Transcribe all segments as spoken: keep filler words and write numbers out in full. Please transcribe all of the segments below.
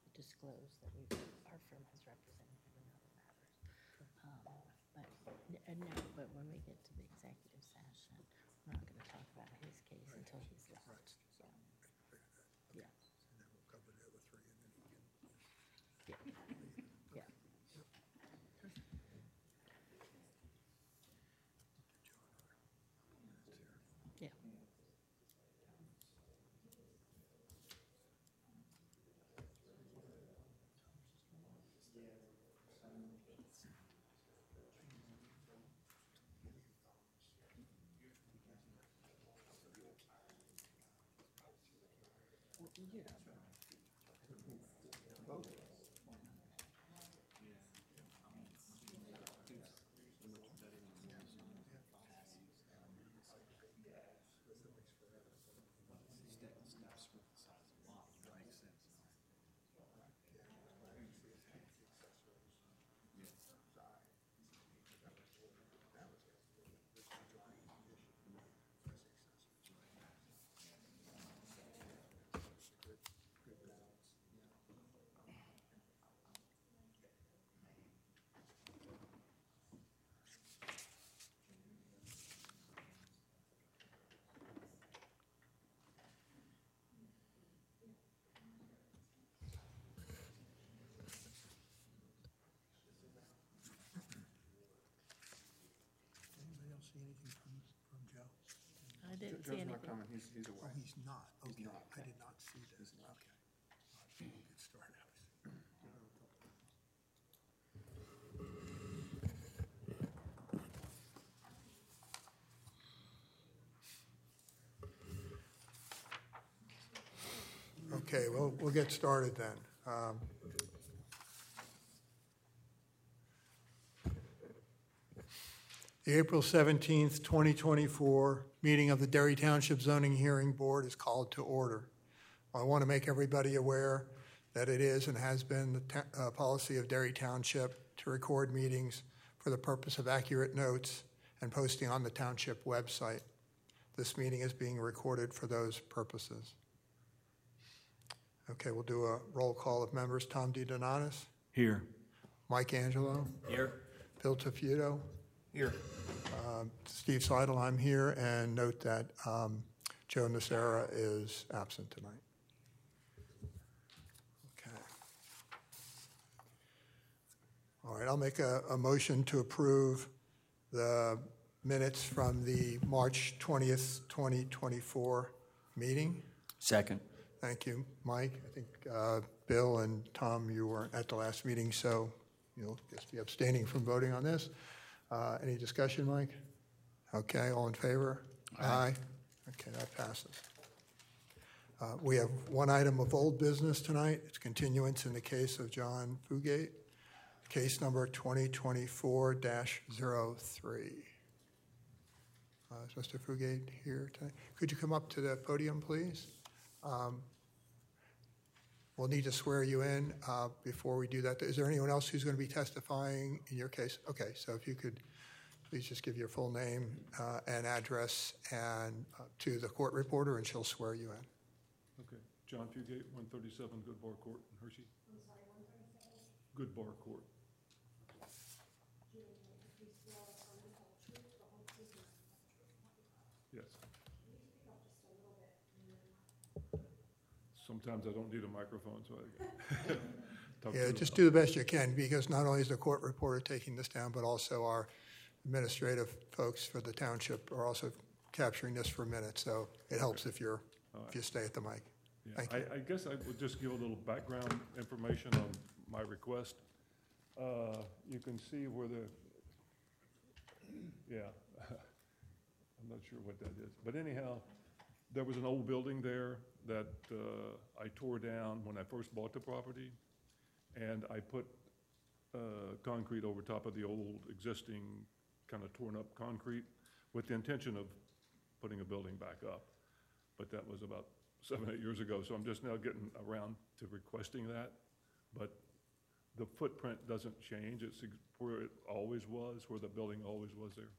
disclose that we, our firm has represented him in other matters. Um, But, uh, no, but when we get to the executive session, we're not gonna talk about his case until he's left. Right. So, yeah, And then we'll cover the other three, and then you can. yeah, yeah. Yeah. Anybody else see anything from, from Joe? I didn't see Joe's not anything. coming, he's, he's Oh, away. he's not, He's okay, not. I did not see that, He's not. okay. All right, we'll get started. Okay, well, we'll get started then. Um, The April seventeenth, twenty twenty-four meeting of the Derry Township Zoning Hearing Board is called to order. I want to make everybody aware that it is and has been the ta- uh, policy of Derry Township to record meetings for the purpose of accurate notes and posting on the township website. This meeting is being recorded for those purposes. Okay, we'll do a roll call of members. Tom DeDonatis, Here. Mike Angelo, Here. Bill Tafuto, Here. um, Steve Seidel, I'm here, and note that um, Joe Nocera is absent tonight. Okay. All right, I'll make a, a motion to approve the minutes from the March twentieth, twenty twenty-four meeting. Second. Thank you, Mike. I think uh, Bill and Tom, you weren't at the last meeting, so you'll just be abstaining from voting on this. Uh, Any discussion, Mike? Okay, all in favor? Aye. Okay, that passes. Uh, We have one item of old business tonight. It's continuance in the case of John Fugate, case number twenty twenty-four dash zero three. Uh, Is Mister Fugate here tonight? Could you come up to the podium, please? Um, We'll need to swear you in uh, before we do that. Is there anyone else who's going to be testifying in your case? Okay, so if you could please just give your full name uh, and address and uh, to the court reporter, and she'll swear you in. Okay, John Fugate, one thirty-seven Good Bar Court in Hershey. I'm sorry, one thirty-seven? Good Bar Court. Yes. Sometimes I don't need a microphone, so I talk Yeah, to just the- do the best you can, because not only is the court reporter taking this down, but also our administrative folks for the township are also capturing this for minutes, so it helps if you're, All if right. you stay at the mic. Yeah, Thank I, you. I guess I would just give a little background information on my request. Uh, You can see where the, yeah, I'm not sure what that is. But anyhow, there was an old building there that uh, I tore down when I first bought the property, and I put uh, concrete over top of the old existing kind of torn up concrete with the intention of putting a building back up. But that was about seven, eight years ago, so I'm just now getting around to requesting that. But the footprint doesn't change, it's ex- where it always was, where the building always was there.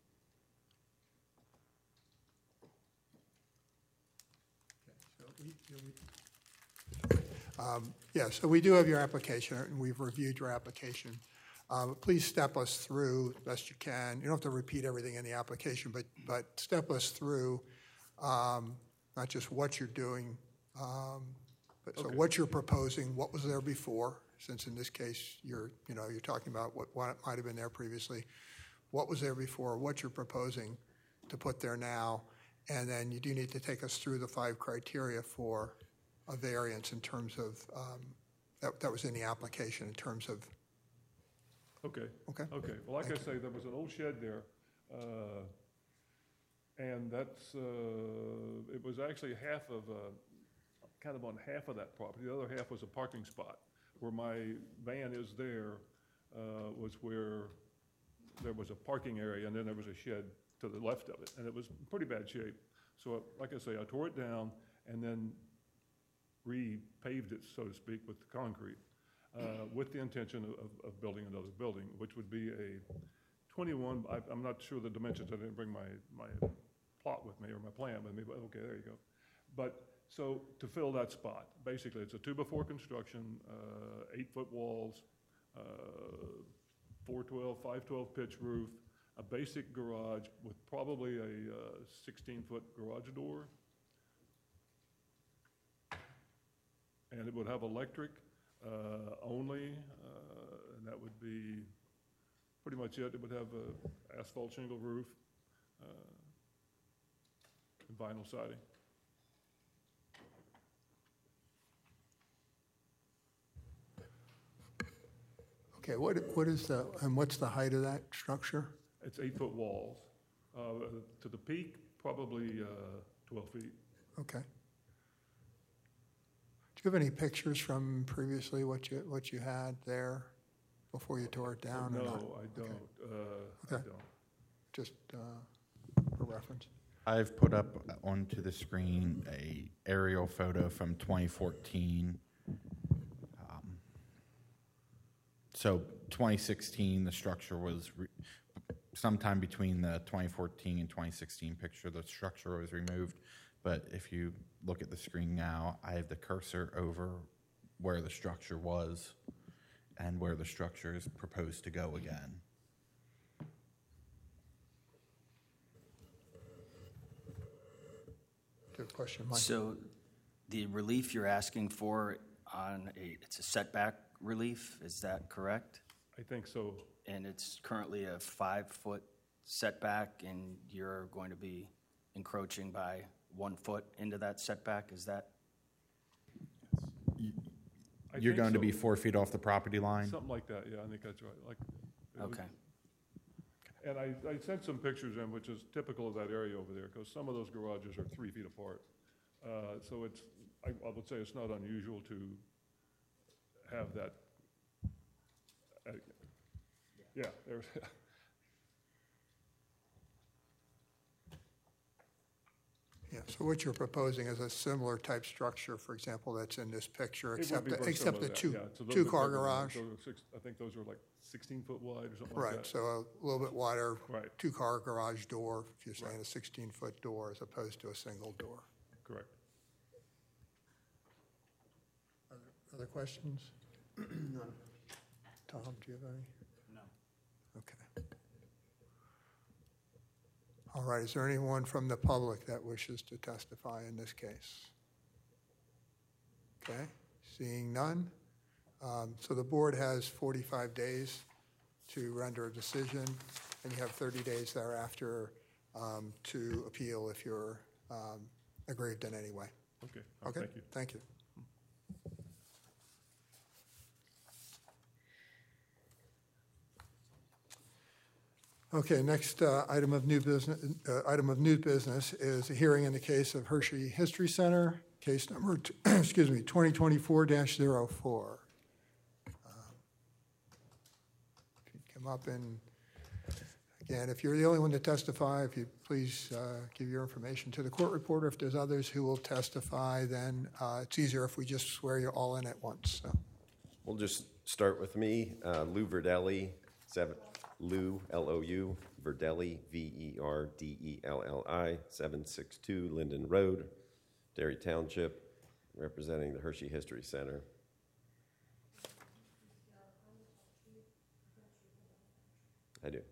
Okay, so we- we- Um, Yeah, so we do have your application, and we've reviewed your application. Um, Please step us through best you can. You don't have to repeat everything in the application, but, but step us through um, not just what you're doing, um, but so Okay. what you're proposing, what was there before, since in this case, you're, you know, you're talking about what, what might have been there previously, what was there before, what you're proposing to put there now, and then you do need to take us through the five criteria for a variance in terms of, um, that, that was in the application in terms of, Okay, okay? okay. Well, like I Thank say, there was an old shed there, uh, and that's, uh, it was actually half of, uh, kind of on half of that property. The other half was a parking spot. Where my van is there uh, was where there was a parking area, and then there was a shed to the left of it, and it was in pretty bad shape. So, like I say, I tore it down and then repaved it, so to speak, with concrete, uh, with the intention of, of building another building, which would be a twenty-one, I, I'm not sure the dimensions, I didn't bring my, my plot with me, or my plan with me, but okay, there you go. But, so, to fill that spot, basically, it's a two-by-four construction, uh, eight-foot walls, uh, four twelve, five twelve pitch roof, a basic garage with probably a uh, sixteen-foot garage door. And it would have electric uh, only, uh, and that would be pretty much it. It would have a asphalt shingle roof, uh, and vinyl siding. Okay, what, what is the, and what's the height of that structure? It's eight-foot walls. Uh, To the peak, probably uh, twelve feet. Okay. Do you have any pictures from previously what you, what you had there before you tore it down or not? No, I don't. Uh, I Okay. don't. Just uh, for reference. I've put up onto the screen a aerial photo from twenty fourteen. Um, So twenty sixteen, the structure was, re- sometime between the twenty fourteen and twenty sixteen picture, the structure was removed. But if you look at the screen now, I have the cursor over where the structure was and where the structure is proposed to go again. Do you have a question, Mike? So the relief you're asking for on a, it's a setback relief, is that correct? I think so. And it's currently a five-foot setback, and you're going to be encroaching by one foot into that setback, is that? I You're think going to so. be four feet off the property line? Something like that, yeah, I think that's right. Like, it was- Okay. And I, I sent some pictures in, which is typical of that area over there, because some of those garages are three feet apart. Uh, So it's, I, I would say it's not unusual to have that. uh, Yeah, there's, Yeah, so what you're proposing is a similar type structure, for example, that's in this picture, it would except, be the- very except similar the to two, that, yeah. So those two-car are bigger ones. garage. Those are six, I think those are like sixteen foot wide or something like Right, that. so a little bit wider, Right, two-car garage door, if you're saying Right. a sixteen-foot door as opposed to a single door. correct. Other questions? None. Tom, do you have any? No. Okay. All right, is there anyone from the public that wishes to testify in this case? Okay, seeing none. Um, So the board has forty-five days to render a decision, and you have thirty days thereafter um, to appeal if you're um, aggrieved in any way. Okay, all right, Okay? thank you. Thank you. Okay, next uh, item of new business, uh, item of new business is a hearing in the case of Hershey History Center, case number, t- excuse me, twenty twenty-four dash zero four. Um, If you come up and, again, if you're the only one to testify, if you please uh, give your information to the court reporter. If there's others who will testify, then uh, it's easier if we just swear you all in at once, so. We'll just start with me, uh, Lou Verdelli, seven, Lou, L O U, Verdelli, V E R D E L L I, seven six two Linden Road, Derry Township. representing the Hershey History Center. I do.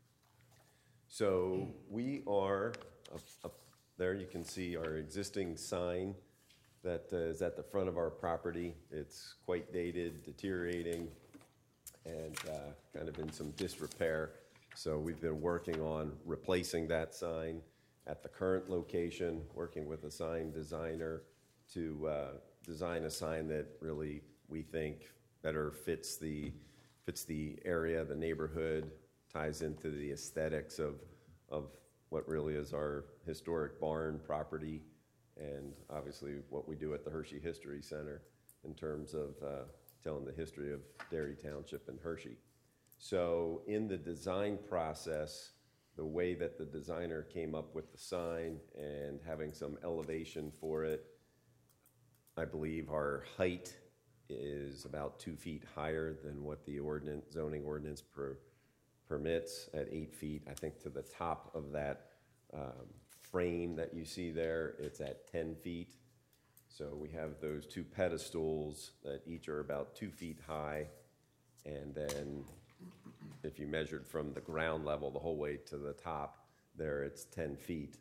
So we are, up, up there you can see our existing sign that uh, is at the front of our property. It's quite dated, deteriorating, and uh, kind of in some disrepair. So we've been working on replacing that sign at the current location, working with a sign designer to uh, design a sign that really, we think, better fits the, fits the area, the neighborhood, ties into the aesthetics of, of what really is our historic barn property, and obviously what we do at the Hershey History Center in terms of uh, telling the history of Derry Township and Hershey. So in the design process, the way that the designer came up with the sign and having some elevation for it, I believe our height is about two feet higher than what the ordinance, zoning ordinance per, permits at eight feet. I think to the top of that um, frame that you see there, it's at ten feet. So we have those two pedestals that each are about two feet high. And then if you measured from the ground level the whole way to the top, there it's ten feet.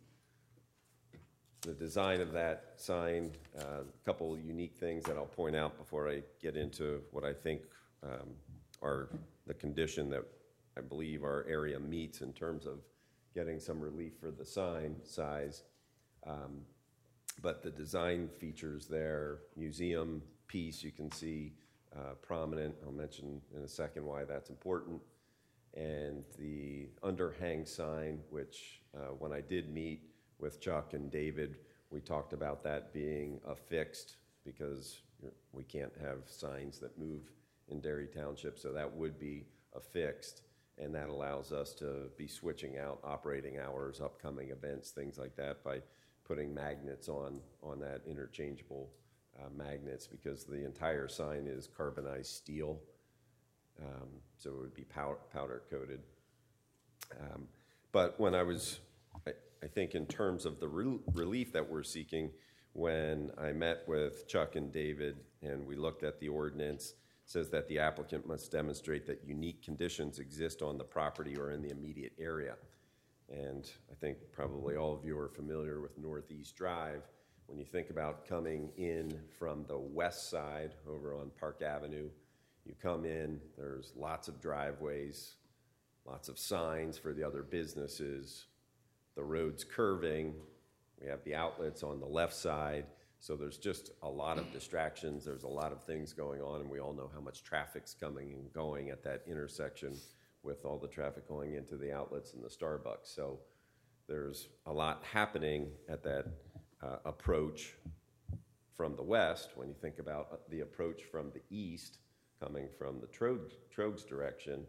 The design of that sign, a uh, couple unique things that I'll point out before I get into what I think um, are the condition that I believe our area meets in terms of getting some relief for the sign size. Um, but the design features there, museum piece, you can see uh, prominent. I'll mention in a second why that's important. And the underhang sign, which uh, when I did meet with Chuck and David, we talked about that being affixed because we can't have signs that move in Derry Township, so that would be affixed, and that allows us to be switching out operating hours, upcoming events, things like that, by putting magnets on, on that, interchangeable uh, magnets, because the entire sign is carbonized steel, um, so it would be powder, powder coated. Um, but when I was, I, I think in terms of the re- relief that we're seeking, when I met with Chuck and David and we looked at the ordinance, it says that the applicant must demonstrate that unique conditions exist on the property or in the immediate area. And I think probably all of you are familiar with Northeast Drive. When you think about coming in from the west side over on Park Avenue, you come in, there's lots of driveways, lots of signs for the other businesses. The road's curving. We have the outlets on the left side. So there's just a lot of distractions. There's a lot of things going on, and we all know how much traffic's coming and going at that intersection with all the traffic going into the outlets and the Starbucks. So there's a lot happening at that uh, approach from the west. When you think about the approach from the east, coming from the Trogs, Trogs direction,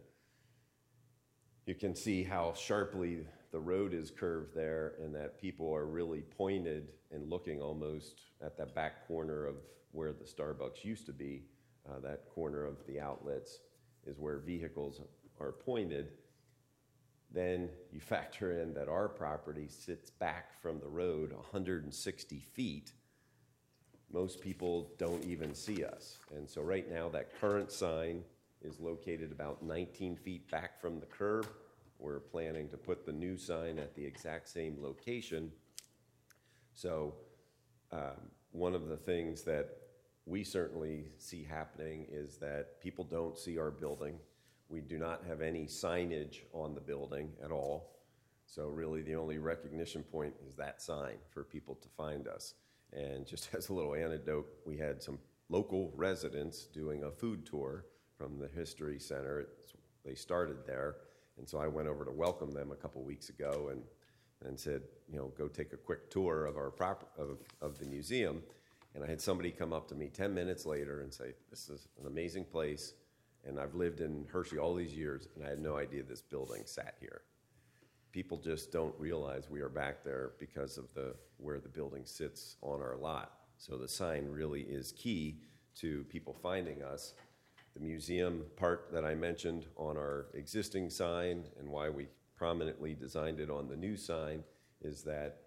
you can see how sharply the road is curved there, and that people are really pointed and looking almost at that back corner of where the Starbucks used to be. Uh, that corner of the outlets is where vehicles are pointed. Then you factor in that our property sits back from the road one hundred sixty feet. Most people don't even see us. And so right now that current sign is located about nineteen feet back from the curb. We're planning to put the new sign at the exact same location. So um, one of the things that we certainly see happening is that people don't see our building. We do not have any signage on the building at all. So really the only recognition point is that sign for people to find us. And just as a little anecdote, we had some local residents doing a food tour from the History Center. It's, they started there. And so I went over to welcome them a couple weeks ago and, and said, you know, go take a quick tour of our prop, of, of the museum. And I had somebody come up to me ten minutes later and say, this is an amazing place, and I've lived in Hershey all these years, and I had no idea this building sat here. People just don't realize we are back there because of the where the building sits on our lot. So the sign really is key to people finding us. The museum part that I mentioned on our existing sign and why we prominently designed it on the new sign is that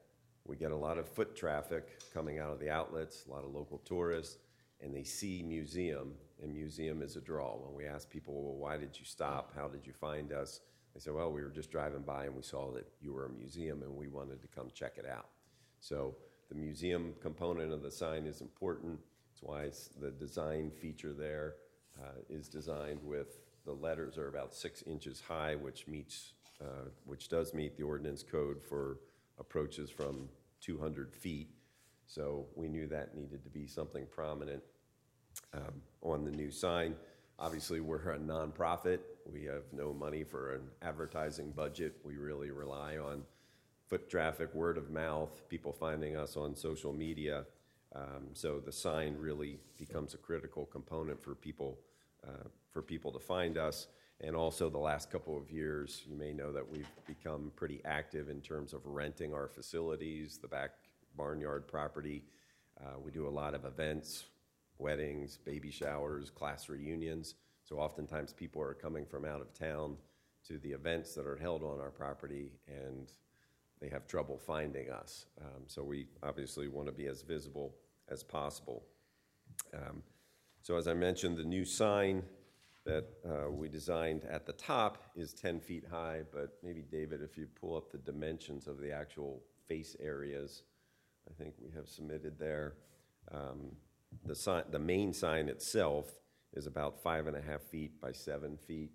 we get a lot of foot traffic coming out of the outlets, a lot of local tourists, and they see museum, and museum is a draw. When we ask people, well, why did you stop? How did you find us? They say, well, we were just driving by and we saw that you were a museum and we wanted to come check it out. So the museum component of the sign is important. That's why it's the design feature there uh, is designed with the letters are about six inches high, which meets, uh, which does meet the ordinance code for approaches from two hundred feet. So we knew that needed to be something prominent um, on the new sign. Obviously, we're a nonprofit. We have no money for an advertising budget. We really rely on foot traffic, word of mouth, people finding us on social media. Um, so the sign really becomes a critical component for people uh, for people to find us. And also the last couple of years, you may know that we've become pretty active in terms of renting our facilities, the back barnyard property. Uh, we do a lot of events, weddings, baby showers, class reunions. So oftentimes people are coming from out of town to the events that are held on our property, and they have trouble finding us. Um, so we obviously want to be as visible as possible. Um, so as I mentioned, the new sign that uh, we designed at the top is ten feet high, but maybe David, if you pull up the dimensions of the actual face areas, I think we have submitted there. Um, the, sign, the main sign itself is about five and a half feet by seven feet.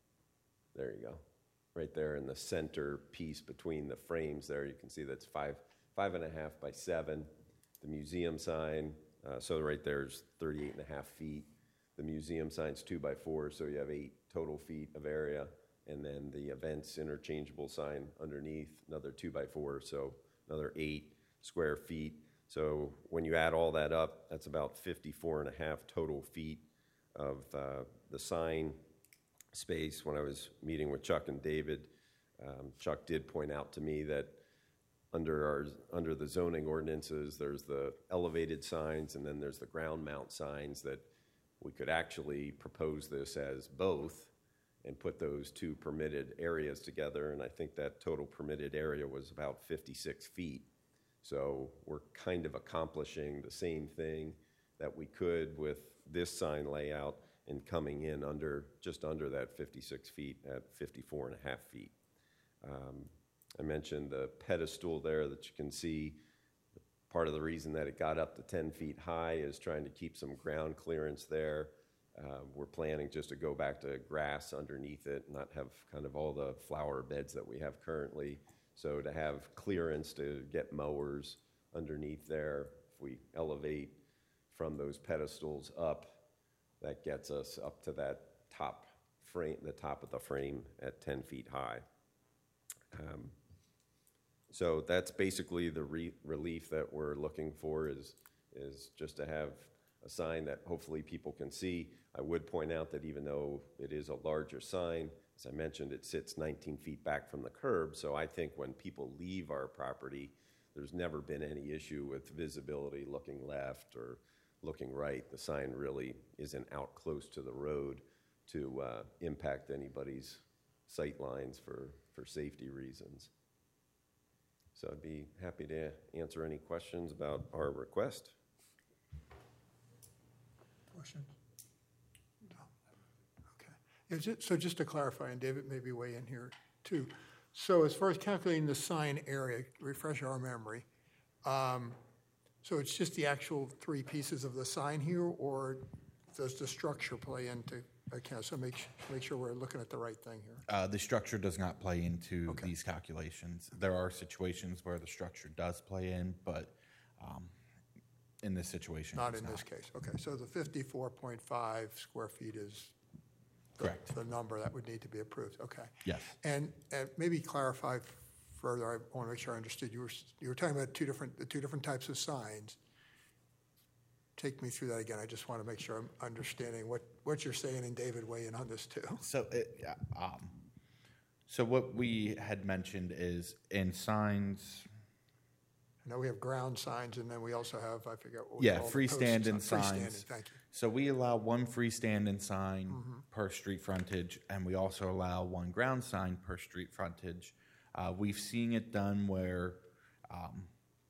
There you go. Right there in the center piece between the frames there, you can see that's five, five and a half by seven. The museum sign, uh, so right there's thirty-eight and a half feet. The museum sign's two by four, so you have eight total feet of area. And then the events interchangeable sign underneath, another two by four, so another eight square feet. So when you add all that up, that's about fifty-four and a half total feet of uh, the sign space. When I was meeting with Chuck and David, um, Chuck did point out to me that under our under the zoning ordinances, there's the elevated signs and then there's the ground mount signs, that we could actually propose this as both and put those two permitted areas together. And I think that total permitted area was about fifty-six feet. So we're kind of accomplishing the same thing that we could with this sign layout and coming in under just under that fifty-six feet at fifty-four and a half feet. Um, I mentioned the pedestal there that you can see. Part of the reason that it got up to ten feet high is trying to keep some ground clearance there. Uh, we're planning just to go back to grass underneath it, not have kind of all the flower beds that we have currently. So to have clearance to get mowers underneath there, if we elevate from those pedestals up, that gets us up to that top frame, the top of the frame at ten feet high. Um, so that's basically the re- relief that we're looking for, is, is just to have a sign that hopefully people can see. I would point out that even though it is a larger sign, as I mentioned, it sits nineteen feet back from the curb. So I think when people leave our property, there's never been any issue with visibility looking left or looking right. The sign really isn't out close to the road to uh, impact anybody's sight lines for, for safety reasons. So I'd be happy to answer any questions about our request. Questions? No. Okay. Is it, so just to clarify, and David maybe weigh in here too. So as far as calculating the sign area, refresh our memory. Um, so it's just the actual three pieces of the sign here, or does the structure play into account? So make, make sure we're looking at the right thing here. Uh, the structure does not play into Okay. these calculations. There are situations where the structure does play in, but um, in this situation, Not it's in this case. Okay, so the fifty-four point five square feet is the- Correct. the number that would need to be approved. Okay. Yes. And, and maybe clarify further, I want to make sure I understood. You were, you were talking about two different, the two different types of signs. Take me through that again. I just want to make sure I'm understanding what, what you're saying, and David weigh in on this too. So, it, yeah, um, so what we had mentioned is in signs, I know we have ground signs, and then we also have, I forget what we yeah, call the post freestanding sign- signs. Freestanding, thank you. So we allow one freestanding sign per street frontage, and we also allow one ground sign per street frontage. Uh, we've seen it done where um,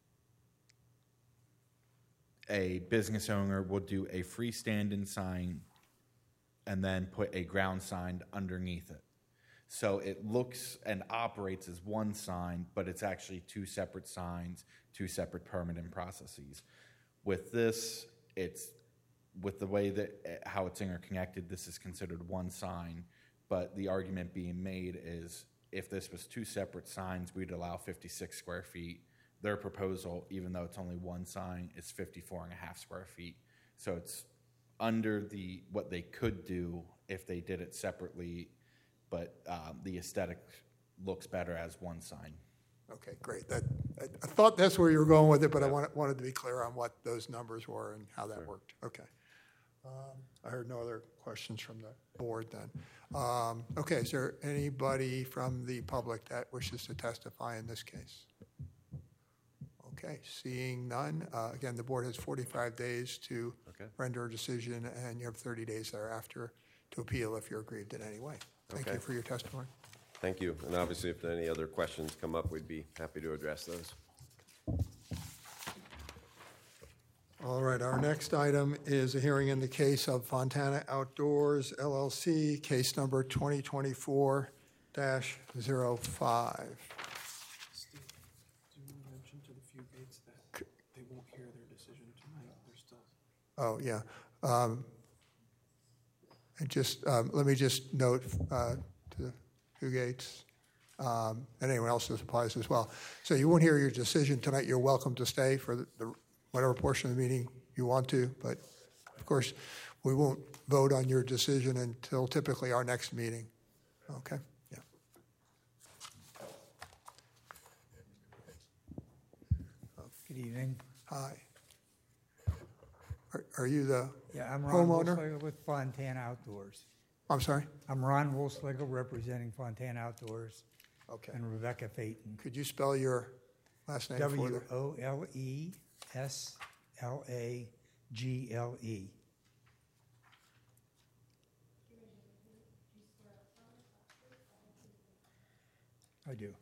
a business owner will do a freestanding sign and then put a ground sign underneath it. So it looks and operates as one sign, but it's actually two separate signs, two separate permitting processes. With this, it's with the way that how it's interconnected, this is considered one sign. But the argument being made is if this was two separate signs, we'd allow fifty-six square feet. Their proposal, even though it's only one sign, is fifty-four and a half square feet. So it's under the what they could do if they did it separately, but um, the aesthetic looks better as one sign. Okay, great. That, I I thought that's where you were going with it, but I wanted, wanted to be clear on what those numbers were and how that worked. Okay. Um, I heard no other questions from the board then. Um, Okay, is there anybody from the public that wishes to testify in this case? Okay, seeing none. Uh, Again, the board has forty-five days to Okay. render a decision, and you have thirty days thereafter to appeal if you're aggrieved in any way. Thank you Okay. for your testimony. Thank you. And obviously, if any other questions come up, we'd be happy to address those. All right, our next item is a hearing in the case of Fontana Outdoors L L C, case number twenty twenty-four dash zero five. Steve, do you want to mention to the few gates that they won't hear their decision tonight? They're still. Oh, yeah. Um, And just, um, let me just note uh, to the Hugh Gates, um, and anyone else that applies as well. So you won't hear your decision tonight. You're welcome to stay for the, the whatever portion of the meeting you want to, but of course, we won't vote on your decision until typically our next meeting. Okay? Yeah. Good evening. Hi. Are, are you the Yeah, I'm Ron homeowner? Wolfslegel with Fontana Outdoors. I'm sorry? I'm Ron Wolfslegel representing Fontana Outdoors Okay. and Rebecca Phaeton. Could you spell your last name for W the? O L E S L A G L E. I do.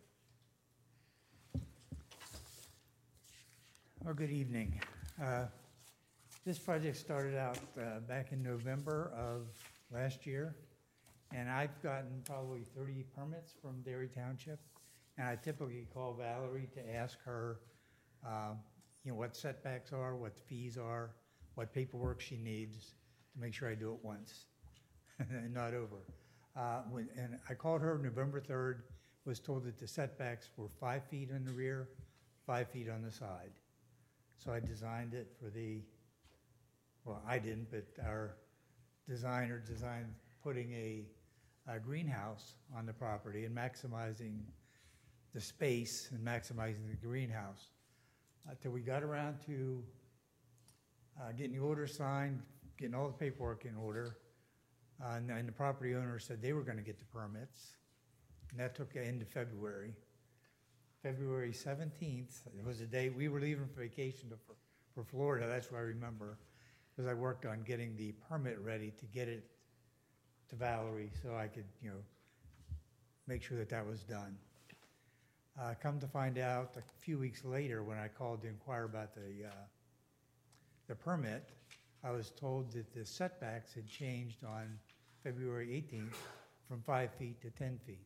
Oh, good evening. Uh, This project started out uh, back in November of last year, and I've gotten probably thirty permits from Dairy Township. And I typically call Valerie to ask her, um, you know, what setbacks are, what the fees are, what paperwork she needs to make sure I do it once and not over. Uh, when, and I called her November third, was told that the setbacks were five feet in the rear, five feet on the side. So I designed it for the, well, I didn't, but our designer designed putting a, a greenhouse on the property and maximizing the space and maximizing the greenhouse. Uh, till we got around to uh, getting the order signed, getting all the paperwork in order, uh, and, and the property owner said they were going to get the permits, and that took the end of February. February seventeenth, it was the day we were leaving for vacation to, for, for Florida, that's what I remember, because I worked on getting the permit ready to get it to Valerie so I could, you know, make sure that that was done. Uh, come to find out, a few weeks later, when I called to inquire about the uh, the permit, I was told that the setbacks had changed on February eighteenth from five feet to ten feet.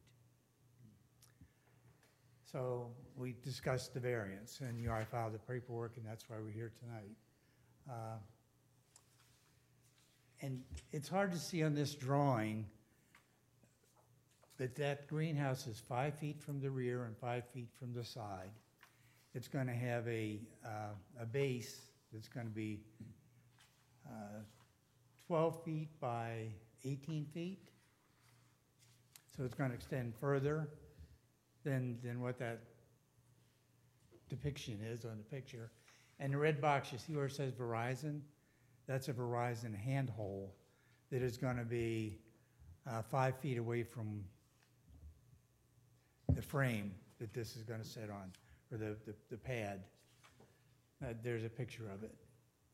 So we discussed the variance, and you know, I filed the paperwork, and that's why we're here tonight. Uh, and it's hard to see on this drawing that that greenhouse is five feet from the rear and five feet from the side. It's going to have a, uh, a base that's going to be uh, twelve feet by eighteen feet. So it's going to extend further than, than what that depiction is on the picture. And the red box, you see where it says Verizon? That's a Verizon handhole that is going to be uh, five feet away from the frame that this is going to sit on, or the, the, the pad. Uh, there's a picture of it.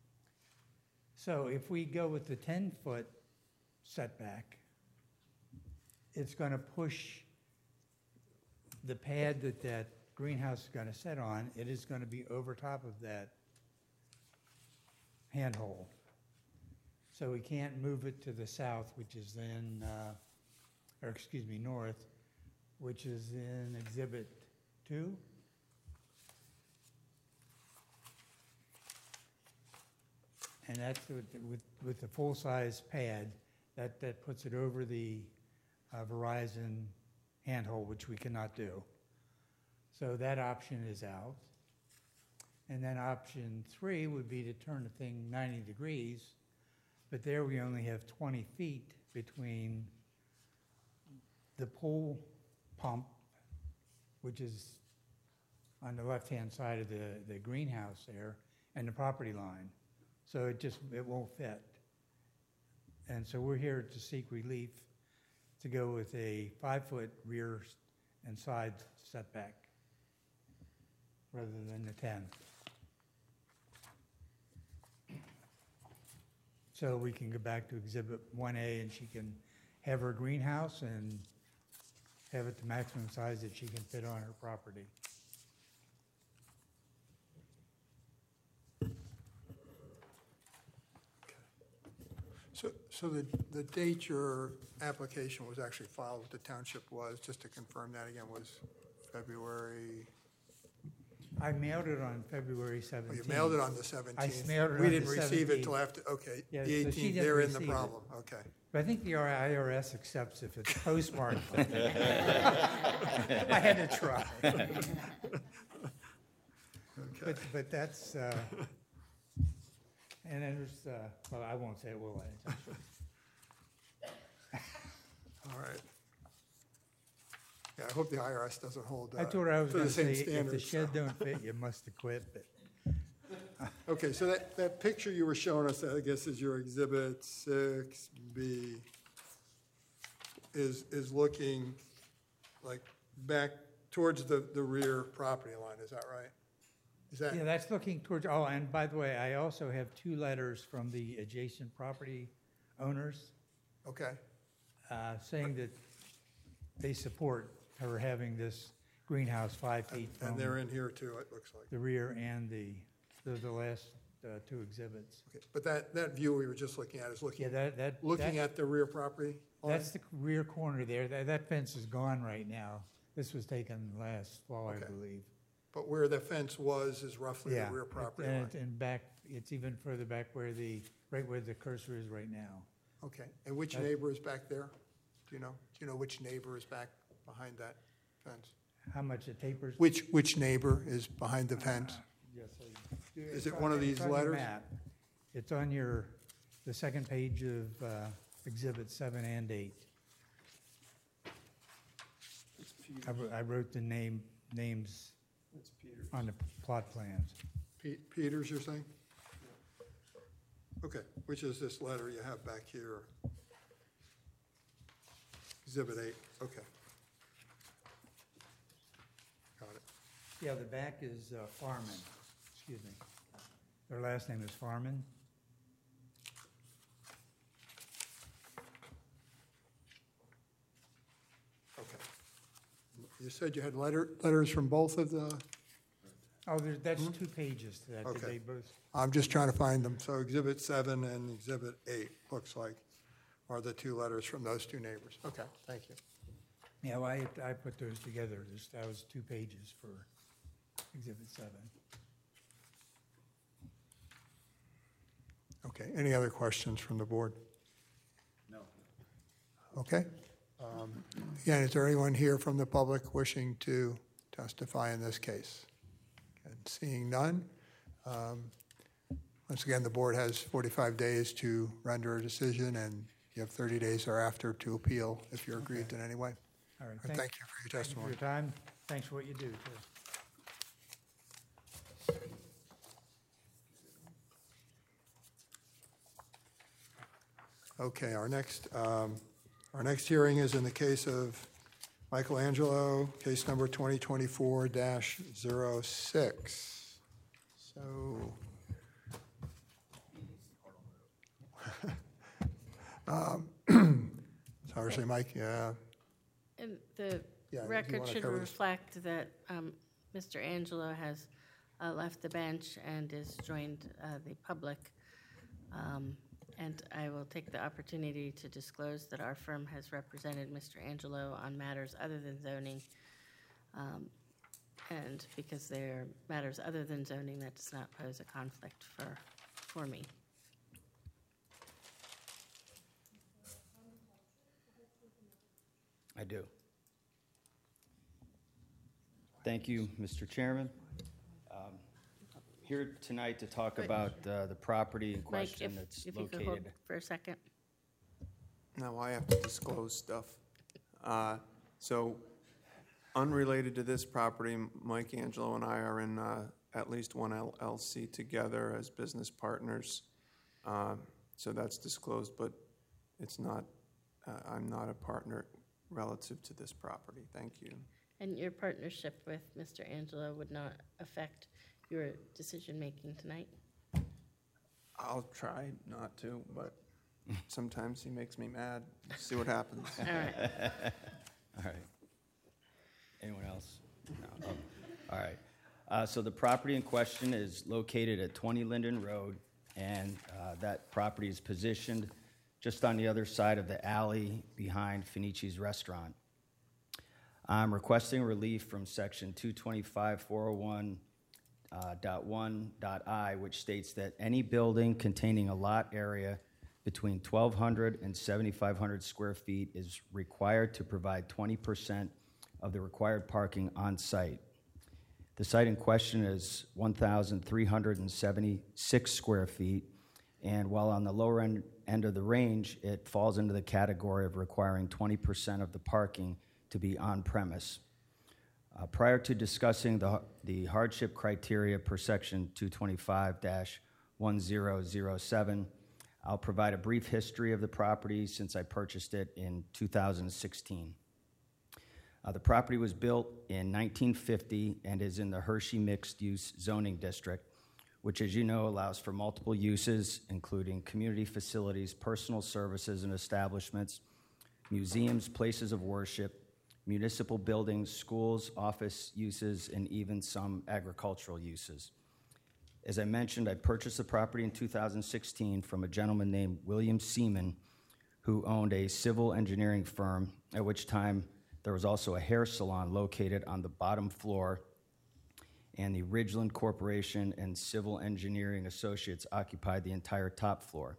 So if we go with the ten-foot setback, it's going to push the pad that that greenhouse is going to sit on. It is going to be over top of that handhole. So we can't move it to the south, which is then, uh, or excuse me, north, which is in Exhibit Two. And that's with, with, with the full-size pad, that, that puts it over the uh, Verizon handhole, which we cannot do. So that option is out. And then option three would be to turn the thing ninety degrees, but there we only have twenty feet between the pool pump, which is on the left-hand side of the, the greenhouse there, and the property line. So it just, it won't fit. And so we're here to seek relief to go with a five-foot rear and side setback rather than the ten. So we can go back to Exhibit one A and she can have her greenhouse and have it the maximum size that she can fit on her property. So, so the, the date your application was actually filed with the township was, just to confirm that again, was February, I mailed it on February oh, seventeenth. you mailed it on the seventeenth? mailed it We on didn't the receive it seventeenth. till after, okay, Yeah, the so she eighteenth, didn't they're in the receive it. problem, okay. But I think the I R S accepts if it's postmarked. I had to try. But, but that's, uh, and then there's, uh, well, I won't say it, will I? All right. Yeah, I hope the I R S doesn't hold uh, I told her I was to gonna the same say, if the standards. shed don't fit, you must have quit, but Okay, so that, that picture you were showing us, I guess, is your Exhibit six B, is, is looking like back towards the, the rear property line, is that right? Is that, yeah, that's looking towards, oh, and by the way, I also have two letters from the adjacent property owners okay, uh, saying that they support her having this greenhouse five feet and from they're in here too, it looks like. the rear and the, those are the last uh, two exhibits. Okay, but that, that view we were just looking at is Yeah, looking, that, that. looking that- at the rear property line? That's the rear corner there. That, that fence is gone right now. This was taken last fall, I Okay. believe. But where the fence was is roughly the Yeah. rear property And line? it's in back, it's even further back where the, right where the cursor is right now. Okay, and which That- neighbor is back there? Do you know? Do you know which neighbor is back behind that fence? How much it tapers? Which, which neighbor is behind the fence? Yes, I do. Is It's it on- one of these it's on your letters? map. It's on your, the second page of uh, Exhibit seven and eight. It's Peter, I wrote, I wrote the name, names it's Peter. on the plot plans. Pe- Peters, you're saying? Okay, which is this letter you have back here? Exhibit eight, okay. Got it. Yeah, the back is uh, Farman, excuse me. Their last name is Farman. Okay. You said you had letter, letters from both of the, Oh, there, that's two pages to that. Did Hmm? Okay. they both? I'm just trying to find them. So Exhibit seven and Exhibit eight, looks like, are the two letters from those two neighbors. Okay, thank you. Yeah, well, I, I put those together. There's, that was two pages for Exhibit seven. Okay, any other questions from the board? No. Okay. Um, Again, is there anyone here from the public wishing to testify in this case? And seeing none, um, once again, the board has forty-five days to render a decision, and you have thirty days thereafter to appeal if you're aggrieved in any way. All right. And thank- thank you for your Thank you for testimony. your time. Thanks for what you do, too. Okay, our next, um, our next hearing is in the case of Michelangelo, case number twenty twenty-four dash zero six. So. Um, Sorry, Mike, yeah, And the Yeah, if you record wanna should cover this. reflect that um, Mister Angelo has uh, left the bench and has joined uh, the public Um, And I will take the opportunity to disclose that our firm has represented Mister Angelo on matters other than zoning. Um, And because they're matters other than zoning, that does not pose a conflict for, for me. I do. Thank you, Mister Chairman. Um, Here tonight to talk Wait. about uh, the property in Mike, question if, that's if you could hold located. for a second. Now I have to disclose stuff. Uh, So, unrelated to this property, Mike Angelo and I are in uh, at least one L L C together as business partners. Uh, So that's disclosed, but it's not, uh, I'm not a partner relative to this property. Thank you. And your partnership with Mister Angelo would not affect your decision-making tonight? I'll try not to, but sometimes he makes me mad. See what happens. All right. All right. Anyone else? No. Oh, all right. Uh, So the property in question is located at twenty Linden Road, and uh, that property is positioned just on the other side of the alley behind Finici's Restaurant. I'm requesting relief from section two twenty-five four oh one uh, dot one dot I, which states that any building containing a lot area between twelve hundred and seventy-five hundred square feet is required to provide twenty percent of the required parking on site. The site in question is one thousand three hundred seventy-six square feet, and while on the lower end, end of the range, it falls into the category of requiring twenty percent of the parking to be on premise. Uh, prior to discussing the, the hardship criteria per section two twenty-five dash one thousand seven, I'll provide a brief history of the property since I purchased it in two thousand sixteen. Uh, the property was built in nineteen fifty and is in the Hershey Mixed Use Zoning District, which, as you know, allows for multiple uses, including community facilities, personal services and establishments, museums, places of worship, municipal buildings, schools, office uses, and even some agricultural uses. As I mentioned, I purchased the property in two thousand sixteen from a gentleman named William Seaman, who owned a civil engineering firm, at which time there was also a hair salon located on the bottom floor, and the Ridgeland Corporation and Civil Engineering Associates occupied the entire top floor.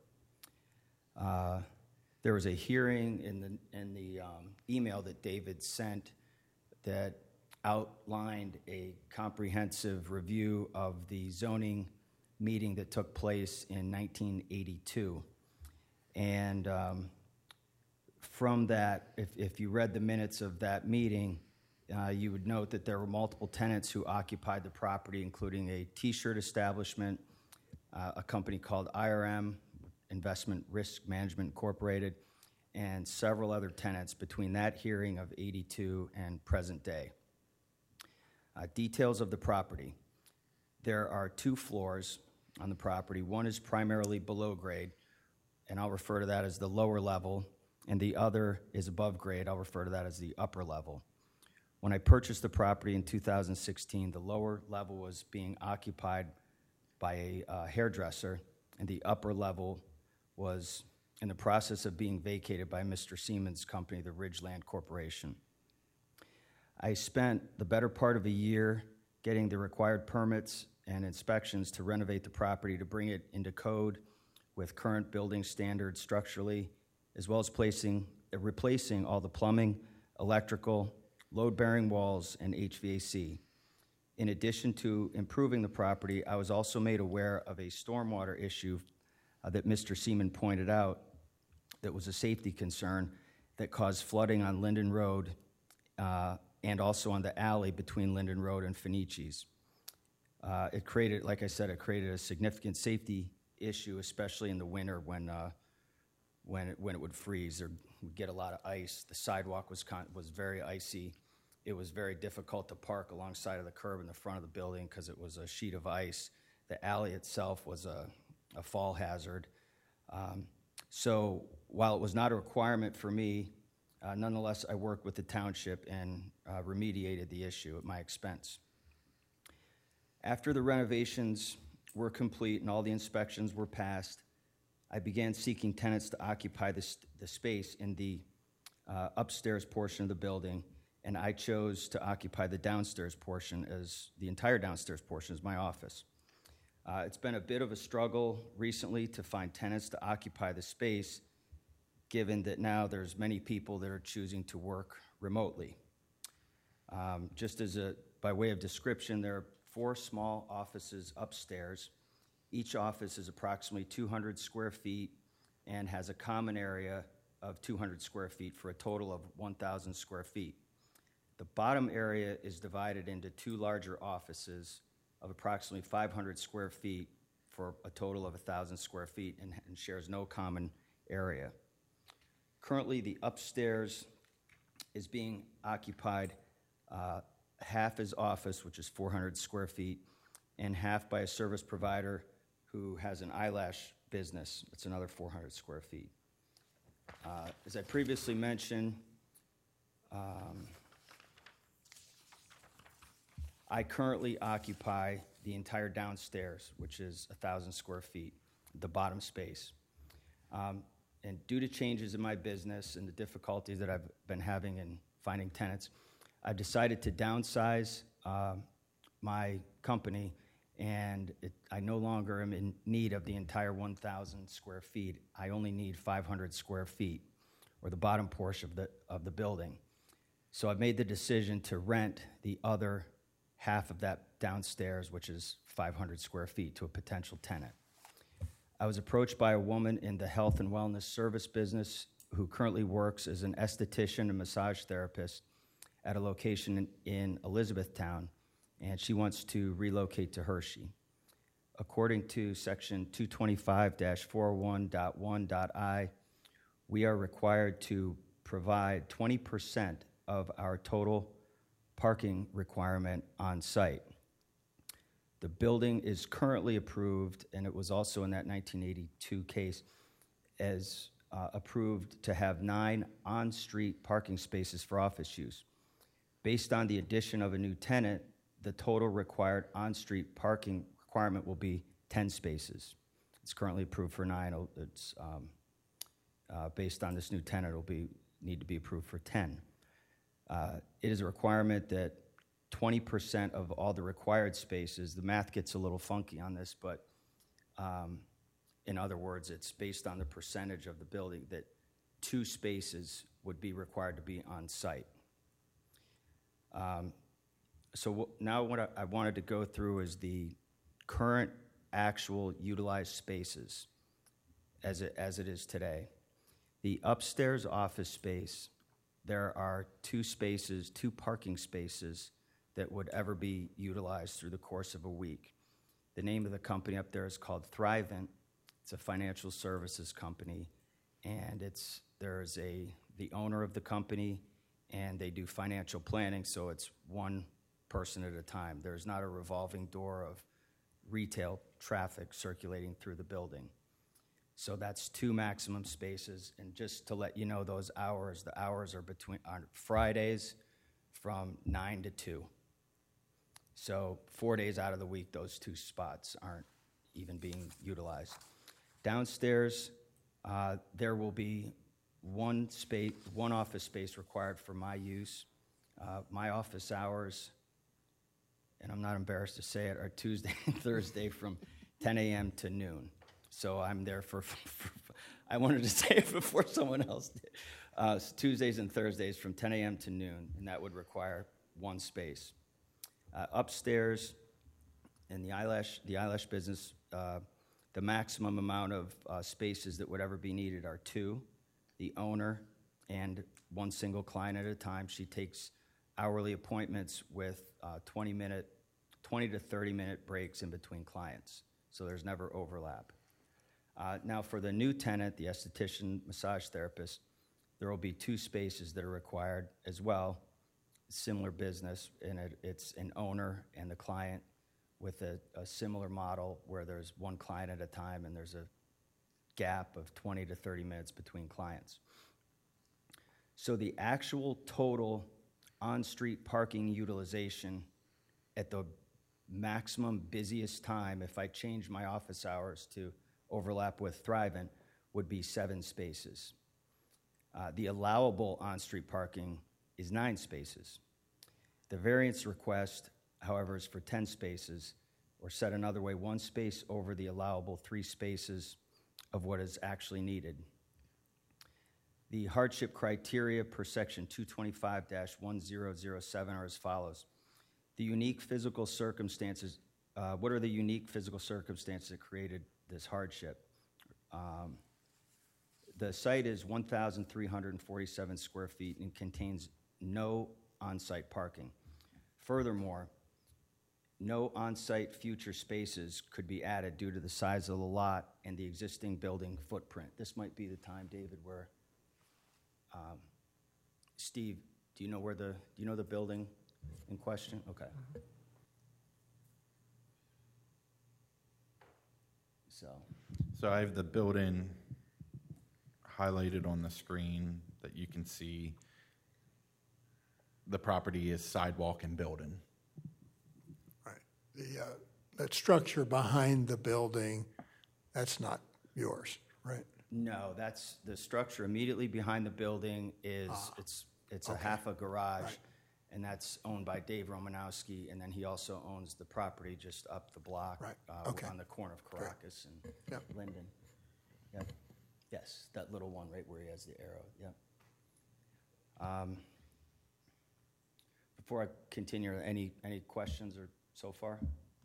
Uh, there was a hearing in the, in the um, email that David sent that outlined a comprehensive review of the zoning meeting that took place in nineteen eighty-two. And um, from that, if, if you read the minutes of that meeting, uh, you would note that there were multiple tenants who occupied the property, including a T-shirt establishment, uh, a company called I R M, Investment Risk Management Incorporated, and several other tenants between that hearing of eighty-two and present day. Uh, details of the property. There are two floors on the property. One is primarily below grade, and I'll refer to that as the lower level, and the other is above grade. I'll refer to that as the upper level. When I purchased the property in two thousand sixteen, the lower level was being occupied by a uh, hairdresser, and the upper level was in the process of being vacated by Mister Seaman's company, the Ridgeland Corporation. I spent the better part of a year getting the required permits and inspections to renovate the property to bring it into code with current building standards structurally, as well as placing, uh, replacing all the plumbing, electrical, load-bearing walls, and H V A C. In addition to improving the property, I was also made aware of a stormwater issue uh, that Mister Seaman pointed out that was a safety concern that caused flooding on Linden Road uh, and also on the alley between Linden Road and Finici's. Uh, it created, like I said, it created a significant safety issue, especially in the winter when uh, when it, when it would freeze. There would get a lot of ice. The sidewalk was con- was very icy. It was very difficult to park alongside of the curb in the front of the building because it was a sheet of ice. The alley itself was a, a fall hazard. Um, so while it was not a requirement for me, uh, nonetheless, I worked with the township and uh, remediated the issue at my expense. After the renovations were complete and all the inspections were passed, I began seeking tenants to occupy the, st- the space in the uh, upstairs portion of the building, and I chose to occupy the downstairs portion as the entire downstairs portion as my office. Uh, it's been a bit of a struggle recently to find tenants to occupy the space, given that now there's many people that are choosing to work remotely. Um, just as a, by way of description, there are four small offices upstairs. Each office is approximately two hundred square feet and has a common area of two hundred square feet for a total of one thousand square feet. The bottom area is divided into two larger offices of approximately five hundred square feet for a total of one thousand square feet and, and shares no common area. Currently, the upstairs is being occupied uh, half as office, which is four hundred square feet, and half by a service provider who has an eyelash business. It's another four hundred square feet. Uh, as I previously mentioned, um, I currently occupy the entire downstairs, which is one thousand square feet, the bottom space. Um, and due to changes in my business and the difficulties that I've been having in finding tenants, I've decided to downsize uh, my company, and it, I no longer am in need of the entire one thousand square feet. I only need five hundred square feet, or the bottom portion of the, of the building. So I've made the decision to rent the other half of that downstairs, which is five hundred square feet, to a potential tenant. I was approached by a woman in the health and wellness service business who currently works as an esthetician and massage therapist at a location in, in Elizabethtown, and she wants to relocate to Hershey. According to section two twenty-five dash four oh one point one point I, we are required to provide twenty percent of our total parking requirement on site. The building is currently approved, and it was also in that nineteen eighty-two case, as uh, approved to have nine on-street parking spaces for office use. Based on the addition of a new tenant, the total required on-street parking requirement will be ten spaces. It's currently approved for nine. It's um, uh, based on this new tenant, it'll be need to be approved for ten. Uh, it is a requirement that twenty percent of all the required spaces, the math gets a little funky on this, but um, in other words, it's based on the percentage of the building that two spaces would be required to be on site. Um, so w- now what I, I wanted to go through is the current actual utilized spaces as it, as it is today. The upstairs office space, there are two spaces, two parking spaces that would ever be utilized through the course of a week. The name of the company up there is called Thrivent. It's a financial services company, and it's there's a the owner of the company, and they do financial planning, so it's one person at a time. There's not a revolving door of retail traffic circulating through the building. So that's two maximum spaces, and just to let you know those hours, the hours are between on Fridays from nine to two. So four days out of the week, those two spots aren't even being utilized. Downstairs, uh, there will be one space, one office space required for my use. Uh, my office hours, and I'm not embarrassed to say it, are Tuesday and Thursday from ten a.m. to noon. So I'm there for, for, for I wanted to say it before someone else did. Uh, so Tuesdays and Thursdays from ten a.m. to noon, and that would require one space. Uh, upstairs, in the eyelash, the eyelash business, uh, the maximum amount of uh, spaces that would ever be needed are two, the owner and one single client at a time. She takes hourly appointments with uh, twenty minute, twenty to thirty minute breaks in between clients, so there's never overlap. Uh, now for the new tenant, the esthetician massage therapist, there will be two spaces that are required as well. Similar business, and it, it's an owner and the client with a, a similar model where there's one client at a time and there's a gap of twenty to thirty minutes between clients. So the actual total on-street parking utilization at the maximum busiest time, if I change my office hours to overlap with Thrivent, would be seven spaces. Uh, The allowable on-street parking is nine spaces. The variance request, however, is for ten spaces, or said another way, one space over the allowable three spaces of what is actually needed. The hardship criteria per section two twenty-five dash one zero zero seven are as follows. The unique physical circumstances, uh, what are the unique physical circumstances that created this hardship? Um, The site is one thousand three hundred forty-seven square feet and contains no on-site parking. Furthermore, no on-site future spaces could be added due to the size of the lot and the existing building footprint. This might be the time, David, where, um, Steve, do you know where the, do you know the building in question? Okay. So, So I have the building highlighted on the screen that you can see. The property is sidewalk and building. Right. The, uh, that structure behind the building, that's not yours, right? no, that's, the structure immediately behind the building is, it's, it's a okay. half a garage, Right. and that's owned by Dave Romanowski, and then he also owns the property just up the block. Right. uh, Okay. On the corner of Caracas and Yep. Linden. Yep. Yes, that little one right where he has the arrow, yep. Um, Before I continue, any, any questions or so far?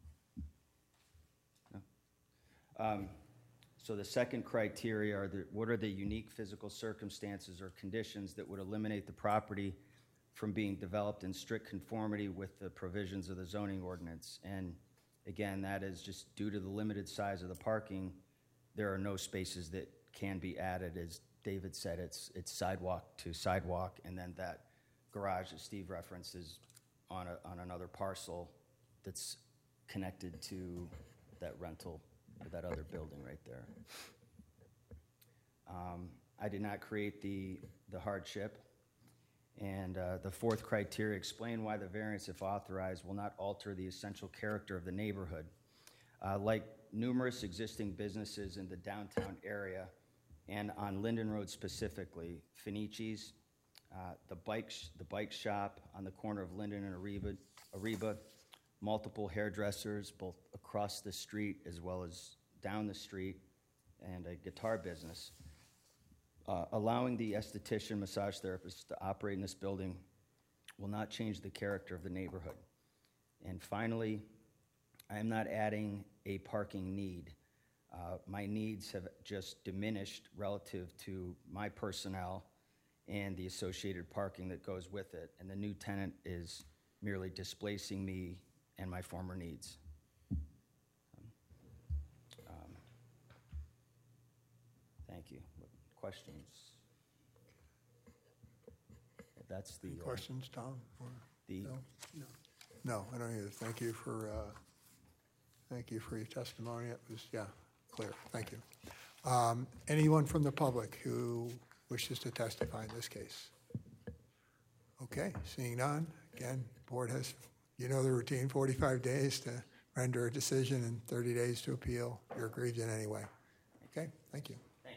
No? Um, So the second criteria are the, what are the unique physical circumstances or conditions that would eliminate the property from being developed in strict conformity with the provisions of the zoning ordinance? And again, that is just due to the limited size of the parking, there are no spaces that can be added. As David said, it's, it's sidewalk to sidewalk, and then that garage that Steve referenced is on a, on another parcel that's connected to that rental, or that other building right there. Um, I did not create the, the hardship. And uh, the fourth criteria, explain why the variance, if authorized, will not alter the essential character of the neighborhood. Uh, Like numerous existing businesses in the downtown area and on Linden Road specifically, Finici's, uh, the bike, sh- the bike shop on the corner of Linden and Ariba, Ariba, multiple hairdressers both across the street as well as down the street, and a guitar business. Uh, allowing the esthetician massage therapist to operate in this building will not change the character of the neighborhood. And finally, I am not adding a parking need. Uh, my needs have just diminished relative to my personnel and the associated parking that goes with it. And the new tenant is merely displacing me and my former needs. Um, Thank you. Questions? That's the. Any uh, questions, Tom? or The, Bill? No, I don't either. Thank you for, uh, thank you for your testimony. It was, yeah, clear. Thank you. Um, Anyone from the public who wishes to testify in this case? Okay, seeing none. Again, board has, you know the routine, forty-five days to render a decision and thirty days to appeal. You're aggrieved in any way. Okay, thank you. thank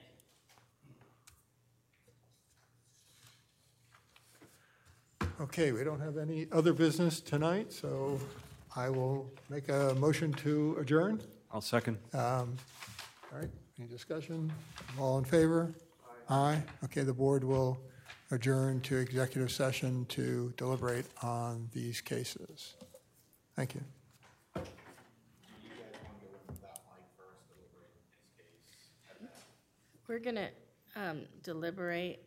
you. Okay, we don't have any other business tonight, so I will make a motion to adjourn. I'll second. Um, All right, any discussion? All in favor? Aye. Okay, the board will adjourn to executive session to deliberate on these cases. Thank you. We're going to deliberate